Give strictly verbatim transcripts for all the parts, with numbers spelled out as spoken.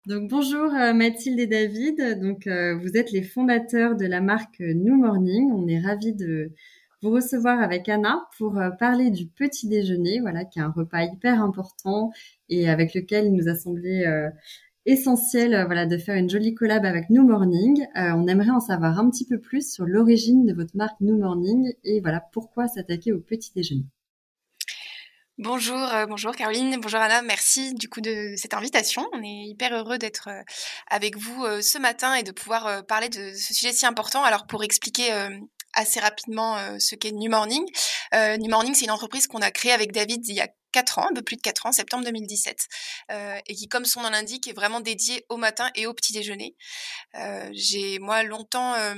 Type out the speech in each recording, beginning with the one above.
Donc bonjour euh, Mathilde et David. Donc euh, vous êtes les fondateurs de la marque New Morning. On est ravis de vous recevoir avec Anna pour euh, parler du petit déjeuner, voilà, qui est un repas hyper important et avec lequel il nous a semblé euh, essentiel, euh, voilà, de faire une jolie collab avec New Morning. Euh, on aimerait en savoir un petit peu plus sur l'origine de votre marque New Morning et voilà pourquoi s'attaquer au petit déjeuner. Bonjour, euh, bonjour Caroline, bonjour Anna, merci du coup de cette invitation. On est hyper heureux d'être euh, avec vous euh, ce matin et de pouvoir euh, parler de ce sujet si important. Alors pour expliquer euh, assez rapidement euh, ce qu'est New Morning, euh, New Morning c'est une entreprise qu'on a créée avec David il y a quatre ans, un peu plus de quatre ans, septembre deux mille dix-sept, euh, et qui, comme son nom l'indique, est vraiment dédiée au matin et au petit déjeuner. Euh, j'ai moi longtemps euh,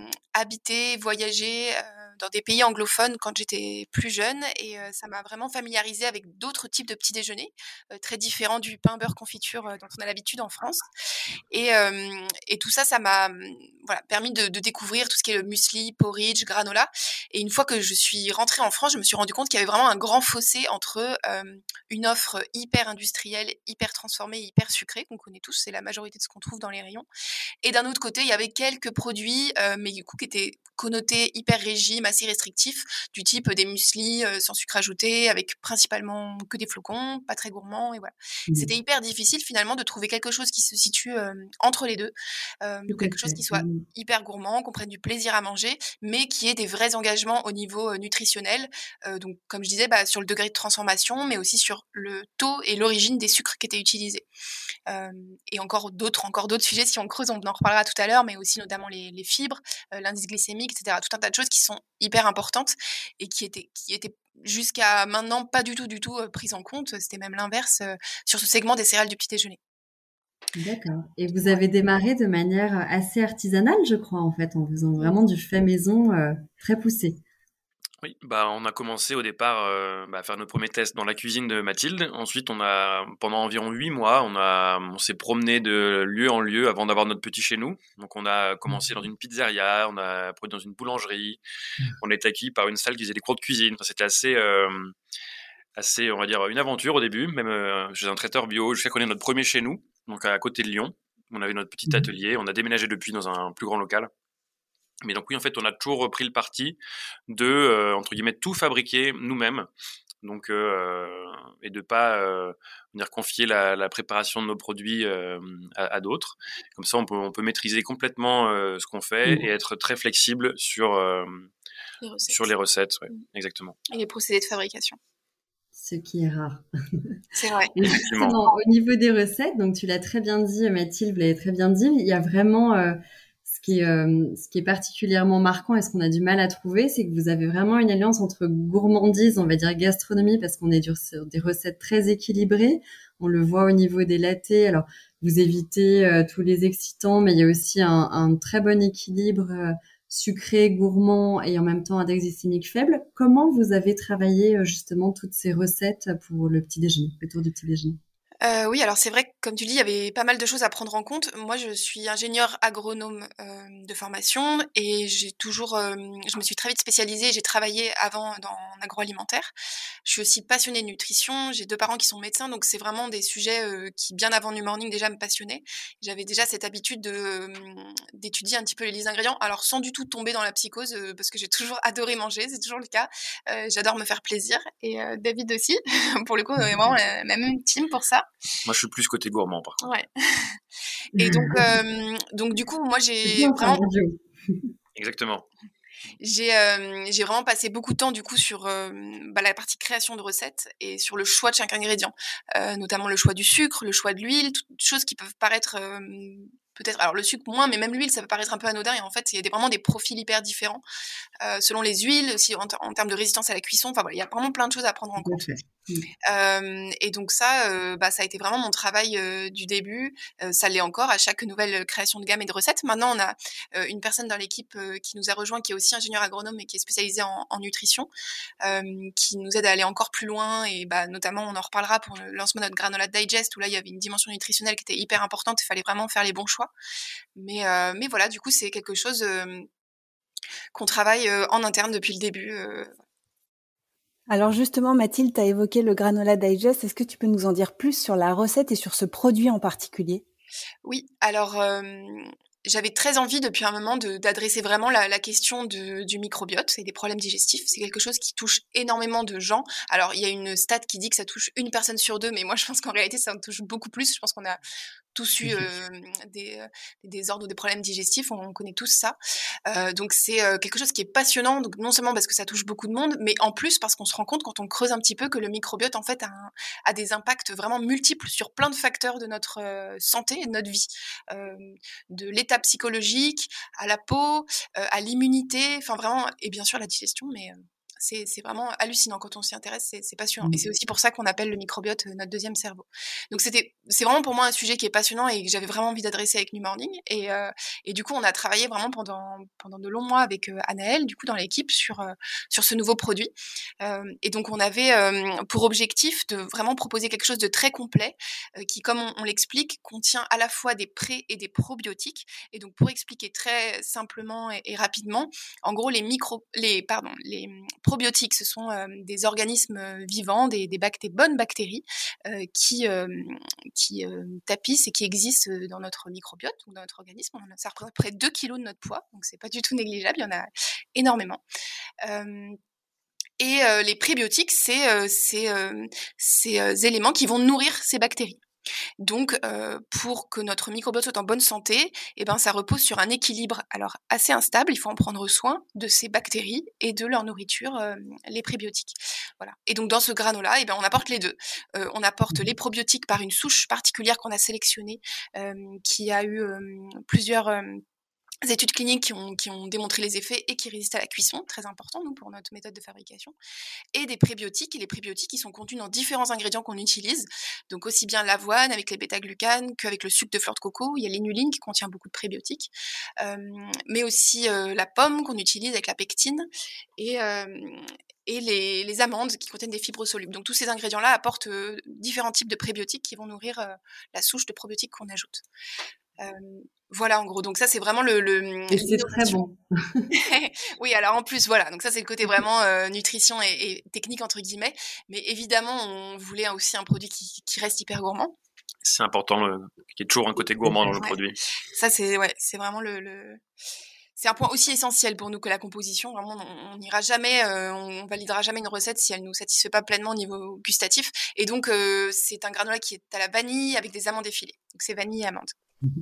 habité, voyagé euh, dans des pays anglophones quand j'étais plus jeune et euh, ça m'a vraiment familiarisée avec d'autres types de petits déjeuners euh, très différents du pain beurre confiture euh, dont on a l'habitude en France. Et, euh, et tout ça, ça m'a voilà, permis de, de découvrir tout ce qui est le muesli, porridge, granola. Et une fois que je suis rentrée en France, je me suis rendu compte qu'il y avait vraiment un grand fossé entre euh, une offre hyper industrielle, hyper transformée, hyper sucrée qu'on connaît tous, c'est la majorité de ce qu'on trouve dans les rayons. Et d'un autre côté, il y avait quelques produits, euh, mais du coup, qui étaient connotés hyper régime, assez restrictifs, du type des mueslis euh, sans sucre ajouté, avec principalement que des flocons, pas très gourmands, et voilà. Mmh. C'était hyper difficile finalement de trouver quelque chose qui se situe euh, entre les deux, euh, Tout donc à quelque chose fait. qui soit Mmh. hyper gourmand, qu'on prenne du plaisir à manger, mais qui ait des vrais engagements au niveau euh, nutritionnel. Euh, donc, comme je disais, bah, sur le degré de transformation, mais aussi sur le taux et l'origine des sucres qui étaient utilisés. Euh, et encore d'autres, encore d'autres sujets, si on creuse, on en reparlera tout à l'heure, mais aussi notamment les, les fibres, euh, l'indice glycémique, et cetera. Tout un tas de choses qui sont hyper importantes et qui étaient, qui étaient jusqu'à maintenant pas du tout, du tout euh, prises en compte. C'était même l'inverse euh, sur ce segment des céréales du petit déjeuner. D'accord. Et vous Voilà. avez démarré de manière assez artisanale, je crois, en fait, en faisant vraiment du fait maison euh, très poussé. Oui, bah, on a commencé au départ euh, bah, à faire nos premiers tests dans la cuisine de Mathilde. Ensuite, on a pendant environ huit mois, on a, on s'est promené de lieu en lieu avant d'avoir notre petit chez nous. Donc, on a commencé dans une pizzeria, on a produit dans une boulangerie, on a été accueilli par une salle qui faisait des cours de cuisine. Enfin, c'était assez, euh, assez, on va dire, une aventure au début. Même euh, chez un traiteur bio, jusqu'à qu'on ait notre premier chez nous, donc à côté de Lyon. On avait notre petit Mhm. atelier. On a déménagé depuis dans un plus grand local. Mais donc oui, en fait, on a toujours repris le parti de, euh, entre guillemets, tout fabriquer nous-mêmes. Donc, euh, et de pas euh, venir confier la, la préparation de nos produits euh, à, à d'autres. Comme ça, on peut, on peut maîtriser complètement euh, ce qu'on fait et Mhm. être très flexible sur, euh, Les sur les recettes. recettes. Ouais, exactement. Et les procédés de fabrication. Ce qui est rare. C'est vrai. Et Effectivement. justement, au niveau des recettes, donc tu l'as très bien dit, Mathilde, vous l'avez très bien dit, il y a vraiment euh, ce qui est, euh, ce qui est particulièrement marquant et ce qu'on a du mal à trouver, c'est que vous avez vraiment une alliance entre gourmandise, on va dire gastronomie, parce qu'on est sur sur des recettes très équilibrées. On le voit au niveau des lattés. Alors, vous évitez euh, tous les excitants, mais il y a aussi un, un très bon équilibre euh, sucré, gourmand et en même temps index glycémique faible. Comment vous avez travaillé euh, justement toutes ces recettes pour le petit déjeuner, le tour du petit déjeuner? Euh, oui, alors c'est vrai que, comme tu dis, il y avait pas mal de choses à prendre en compte. Moi, je suis ingénieure agronome euh, de formation et j'ai toujours, euh, je me suis très vite spécialisée. J'ai travaillé avant dans en agroalimentaire. Je suis aussi passionnée de nutrition. J'ai deux parents qui sont médecins, donc c'est vraiment des sujets euh, qui, bien avant New Morning, déjà me passionnaient. J'avais déjà cette habitude de euh, d'étudier un petit peu les listes d'ingrédients. Alors sans du tout tomber dans la psychose, euh, parce que j'ai toujours adoré manger, c'est toujours le cas. Euh, j'adore me faire plaisir et euh, David aussi. Pour le coup, on est vraiment la, la même team pour ça. Moi, je suis plus côté gourmand, par contre. Ouais. Et donc, euh, donc du coup, moi, C'est j'ai bien ça, vraiment, un duo. Exactement. j'ai, euh, j'ai vraiment passé beaucoup de temps du coup sur euh, bah, la partie création de recettes et sur le choix de chaque ingrédient, euh, notamment le choix du sucre, le choix de l'huile, toutes choses qui peuvent paraître euh, peut-être, alors le sucre moins, mais même l'huile, ça peut paraître un peu anodin et en fait, il y a des, vraiment des profils hyper différents euh, selon les huiles, aussi en, en termes de résistance à la cuisson. Enfin voilà, il y a vraiment plein de choses à prendre en Tout à compte. fait. Mm. Euh, et donc ça, euh, bah, ça a été vraiment mon travail euh, du début. Euh, ça l'est encore à chaque nouvelle création de gamme et de recettes. Maintenant, on a euh, une personne dans l'équipe euh, qui nous a rejoint, qui est aussi ingénieur agronome et qui est spécialisée en, en nutrition, euh, qui nous aide à aller encore plus loin. Et bah, notamment, on en reparlera pour le lancement de notre granola digest, où là, il y avait une dimension nutritionnelle qui était hyper importante. Il fallait vraiment faire les bons choix. Mais, euh, mais voilà, du coup, c'est quelque chose euh, qu'on travaille euh, en interne depuis le début. Euh, Alors justement, Mathilde, tu as évoqué le granola digest. Est-ce que tu peux nous en dire plus sur la recette et sur ce produit en particulier? Oui, alors euh, j'avais très envie depuis un moment de, d'adresser vraiment la, la question de, du microbiote et des problèmes digestifs. C'est quelque chose qui touche énormément de gens. Alors il y a une stat qui dit que ça touche une personne sur deux, mais moi je pense qu'en réalité ça en touche beaucoup plus. Je pense qu'on a tous eu euh, des, des désordres ou des problèmes digestifs, on, on connaît tous ça. Euh, donc c'est euh, quelque chose qui est passionnant, donc non seulement parce que ça touche beaucoup de monde, mais en plus parce qu'on se rend compte quand on creuse un petit peu que le microbiote en fait a, un, a des impacts vraiment multiples sur plein de facteurs de notre euh, santé et de notre vie, euh, de l'état psychologique à la peau, euh, à l'immunité, enfin vraiment, et bien sûr la digestion, mais euh, c'est, c'est vraiment hallucinant quand on s'y intéresse, c'est, c'est passionnant. Et c'est aussi pour ça qu'on appelle le microbiote notre deuxième cerveau. Donc c'était, c'est vraiment pour moi un sujet qui est passionnant et que j'avais vraiment envie d'adresser avec New Morning. Et, euh, et du coup, on a travaillé vraiment pendant, pendant de longs mois avec euh, Anaëlle, du coup, dans l'équipe, sur, euh, sur ce nouveau produit. Euh, et donc, on avait euh, pour objectif de vraiment proposer quelque chose de très complet euh, qui, comme on, on l'explique, contient à la fois des pré- et des probiotiques. Et donc, pour expliquer très simplement et, et rapidement, en gros, les micro, les, pardon, les probiotiques, ce sont euh, des organismes vivants, des, des, bacté- bonnes bactéries euh, qui, euh, qui euh, tapissent et qui existent dans notre microbiote ou dans notre organisme. On a, ça représente près de deux kilos de notre poids, donc c'est pas du tout négligeable, il y en a énormément. Euh, et euh, les prébiotiques, c'est euh, ces, euh, ces euh, éléments qui vont nourrir ces bactéries. Donc, euh, pour que notre microbiote soit en bonne santé, eh ben, ça repose sur un équilibre alors assez instable. Il faut en prendre soin de ces bactéries et de leur nourriture, euh, les prébiotiques. Voilà. Et donc, dans ce granola, eh ben, on apporte les deux. Euh, on apporte les probiotiques par une souche particulière qu'on a sélectionnée, euh, qui a eu euh, plusieurs... Euh, études cliniques qui ont, qui ont démontré les effets et qui résistent à la cuisson, très important nous, pour notre méthode de fabrication, et des prébiotiques. Et les prébiotiques, ils sont contenus dans différents ingrédients qu'on utilise, donc aussi bien l'avoine avec les bêta-glucanes qu'avec le sucre de fleur de coco. Il y a l'inuline qui contient beaucoup de prébiotiques, euh, mais aussi euh, la pomme qu'on utilise avec la pectine, et... Euh, et les, les amandes qui contiennent des fibres solubles. Donc tous ces ingrédients-là apportent euh, différents types de prébiotiques qui vont nourrir euh, la souche de probiotiques qu'on ajoute. Euh, voilà en gros, donc ça c'est vraiment le, le et c'est très bon. Oui, alors en plus voilà, donc ça c'est le côté vraiment euh, nutrition et, et technique entre guillemets, mais évidemment on voulait aussi un produit qui, qui reste hyper gourmand. C'est important, le... qu'il y ait toujours un côté gourmand dans le ouais. produit. Ça c'est ouais, c'est vraiment le, le... c'est un point aussi essentiel pour nous que la composition. Vraiment, on n'ira jamais, euh, on validera jamais une recette si elle nous satisfait pas pleinement au niveau gustatif. Et donc, euh, c'est un granola qui est à la vanille avec des amandes effilées. Donc, c'est vanille et amandes.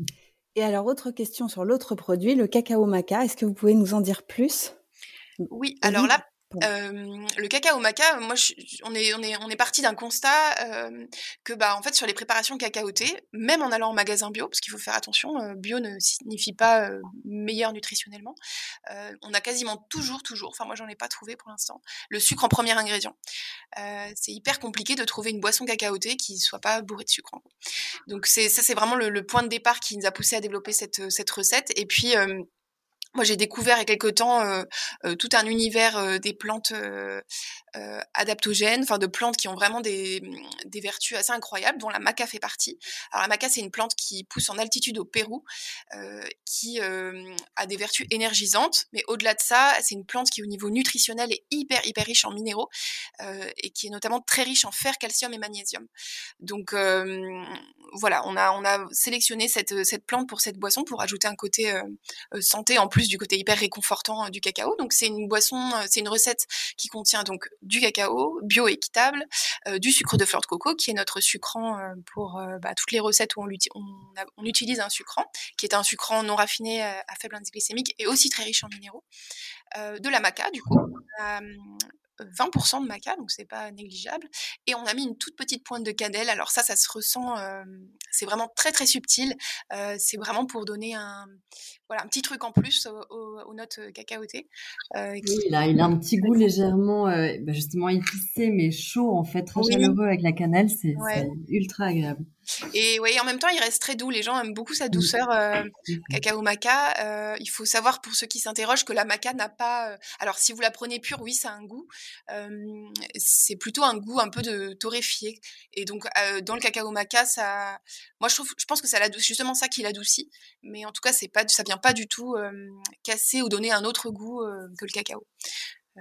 Et alors, autre question sur l'autre produit, le cacao maca. Est-ce que vous pouvez nous en dire plus ? Oui, alors là, Euh, le cacao maca, moi, je, on est, on est, on est parti d'un constat euh, que, bah, en fait, sur les préparations cacaotées, même en allant en magasin bio, parce qu'il faut faire attention, euh, bio ne signifie pas euh, meilleur nutritionnellement. Euh, on a quasiment toujours, toujours, enfin moi j'en ai pas trouvé pour l'instant, le sucre en premier ingrédient. Euh, c'est hyper compliqué de trouver une boisson cacaotée qui soit pas bourrée de sucre. En gros. Donc c'est ça, c'est vraiment le, le point de départ qui nous a poussé à développer cette, cette recette. Et puis euh, moi, j'ai découvert il y a quelque temps euh, euh, tout un univers euh, des plantes euh, euh, adaptogènes, enfin de plantes qui ont vraiment des, des vertus assez incroyables, dont la maca fait partie. Alors la maca, c'est une plante qui pousse en altitude au Pérou, euh, qui euh, a des vertus énergisantes, mais au-delà de ça, c'est une plante qui au niveau nutritionnel est hyper hyper riche en minéraux euh, et qui est notamment très riche en fer, calcium et magnésium. Donc euh, voilà, on a on a sélectionné cette cette plante pour cette boisson pour ajouter un côté euh, santé en plus du côté hyper réconfortant du cacao. Donc c'est une boisson, c'est une recette qui contient donc du cacao bio équitable, euh, du sucre de fleur de coco qui est notre sucrant euh, pour euh, bah, toutes les recettes où on, on, a, on utilise un sucrant, qui est un sucrant non raffiné euh, à faible indice glycémique et aussi très riche en minéraux. Euh, de la maca du coup. Euh, vingt pour cent de maca, donc c'est pas négligeable. Et on a mis une toute petite pointe de cannelle. Alors ça, ça se ressent, euh, c'est vraiment très très subtil. Euh, c'est vraiment pour donner un, voilà, un petit truc en plus aux, aux, aux notes cacaotées. Euh, qui... Oui, il a, il a un petit goût légèrement, euh, bah justement épicé, mais chaud en fait, très oui. chaleureux avec la cannelle. C'est, ouais. c'est ultra agréable. Et ouais, en même temps, il reste très doux. Les gens aiment beaucoup sa douceur euh, cacao maca. Euh, il faut savoir pour ceux qui s'interrogent que la maca n'a pas. Euh... Alors, si vous la prenez pure, oui, ça a un goût. Euh, c'est plutôt un goût un peu de torréfié. Et donc, euh, dans le cacao maca, ça. Moi, je trouve, je pense que ça l'adoucit, justement ça qui l'adoucit. Mais en tout cas, c'est pas, ça vient pas du tout euh, casser ou donner un autre goût euh, que le cacao. Euh,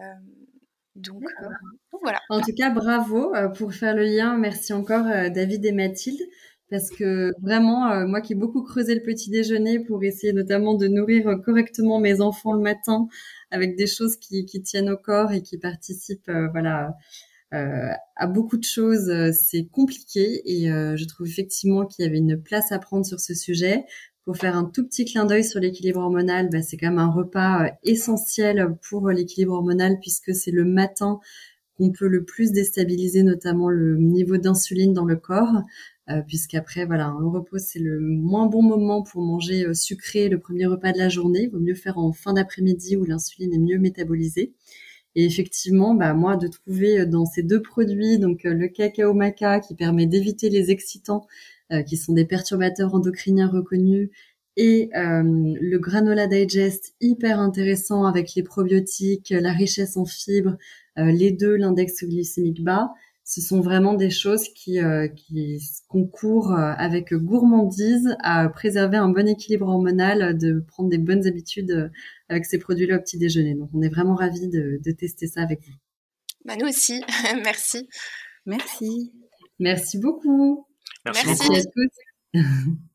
donc, euh, donc voilà. En tout cas, bravo euh, pour faire le lien. Merci encore, euh, David et Mathilde. parce que vraiment, euh, moi qui ai beaucoup creusé le petit déjeuner pour essayer notamment de nourrir correctement mes enfants le matin avec des choses qui, qui tiennent au corps et qui participent, euh, voilà, euh, à beaucoup de choses, euh, c'est compliqué et euh, je trouve effectivement qu'il y avait une place à prendre sur ce sujet. Pour faire un tout petit clin d'œil sur l'équilibre hormonal, bah, c'est quand même un repas euh, essentiel pour l'équilibre hormonal puisque c'est le matin qu'on peut le plus déstabiliser, notamment le niveau d'insuline dans le corps, euh, puisqu'après, voilà, le repos, c'est le moins bon moment pour manger euh, sucré le premier repas de la journée. Il vaut mieux faire en fin d'après-midi où l'insuline est mieux métabolisée. Et effectivement, bah, moi, de trouver dans ces deux produits, donc euh, le cacao maca qui permet d'éviter les excitants, euh, qui sont des perturbateurs endocriniens reconnus, et euh, le granola digest hyper intéressant avec les probiotiques, la richesse en fibres, euh, les deux, l'index glycémique bas. Ce sont vraiment des choses qui, euh, qui concourent euh, avec gourmandise à préserver un bon équilibre hormonal, de prendre des bonnes habitudes euh, avec ces produits-là au petit déjeuner. Donc, on est vraiment ravis de, de tester ça avec vous. Bah, nous aussi, merci. Merci. Merci beaucoup. Merci, Merci. beaucoup. Merci à tous.